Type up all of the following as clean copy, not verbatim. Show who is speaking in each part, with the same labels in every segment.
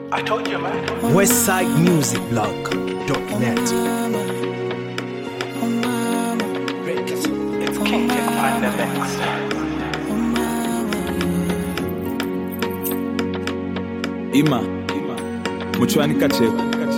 Speaker 1: I told you, man.
Speaker 2: WestsideMusicBlog.net.
Speaker 1: It's King Kid on the mix.
Speaker 3: Ima, Muchwani Kache.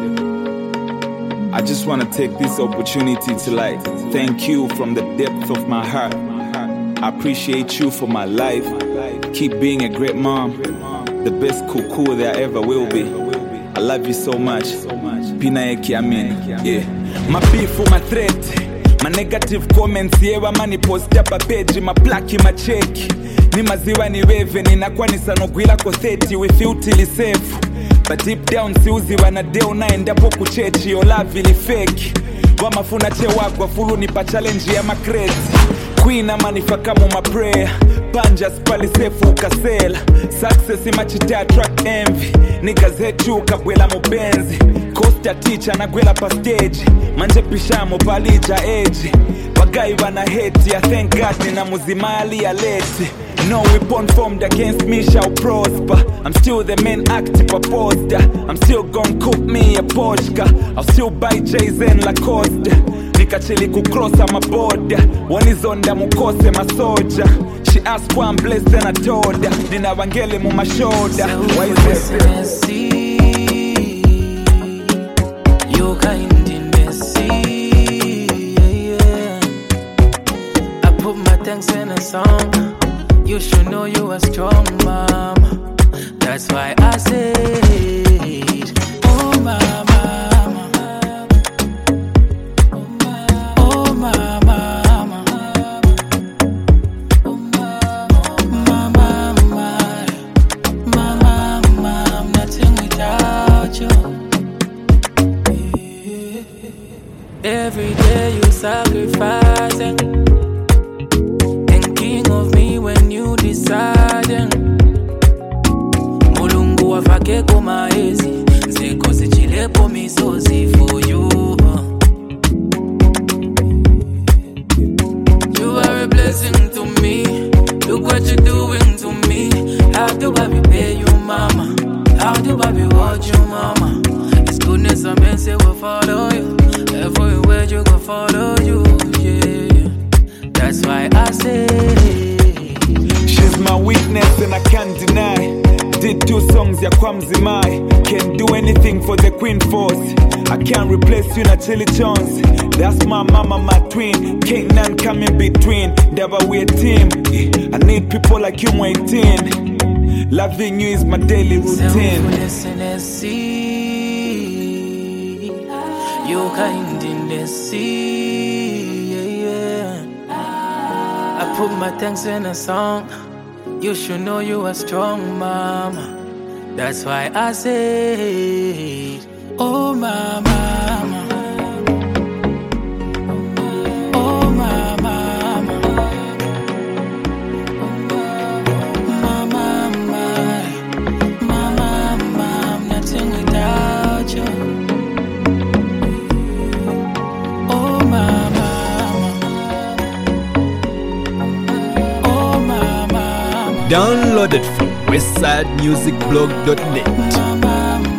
Speaker 3: I just want to take this opportunity to thank you from the depth of my heart. I appreciate you for my life. Keep being a great mom, the best cuckoo there ever will be. I love you so much. Pina eki amen. Yeah. My beef for my threat. My negative comments yewa mani post up a page. My plaki my check. Ni maziwa ni weve. Ninakuwa nisanogwila ko 30. We feel till safe. But deep down siuzi wanadeo na endapo kuchechi. Yo love ili fake. Wamafuna chewagwa fulu nipa challenge ya makreti. Queen amanifaka mu my prayer. Panja spali sefu ukasela. Success imachita attract envy. Niggas hetu kabwela mubenzi. Costa teacher na gwela pa stage. Manje pishamo palija age. Bagai wana hate ya thank God nina muzimali ya leti. No weapon formed against me shall prosper. I'm still the main active poster. I'm still gon' cook me a Porsche. I'll still buy J's and Lacoste. Nikachili kucrossa my border. One is onda mukose masoja. She asked why I'm blessed and I told her. Nina wangele mu my shoulder. Why is this?
Speaker 4: You kind in the sea. I put my thanks in a song. You should know you are strong, mama. That's why I say, oh mama, oh mama, mama, I'm nothing without you. Every day you sacrificing, thinking of me when you deciding. Mulungu wafake koma ezi, zeko zichilepo misozi for you. You are a blessing to me. Look what you're doing to me. How do I repay you, mama? How do I reward you, mama? It's goodness and mercy will follow you. Everywhere you go, follow you, yeah. That's why I say
Speaker 3: she's my weakness and I can't deny. Did 2 songs ya kwa mzimai. Can't do anything for the Queen Force. I can't replace you na Chili Jones. That's my mama, my twin. Can't none come in between. Never we a team. I need people like you, my 18. Loving you is my daily routine.
Speaker 4: You kind in the sea, yeah. I put my thanks in a song. You should know you are strong, mama. That's why I say, oh mama, oh mama, mama, I'm nothing without you.
Speaker 2: Downloaded from WestsideMusicBlog.net.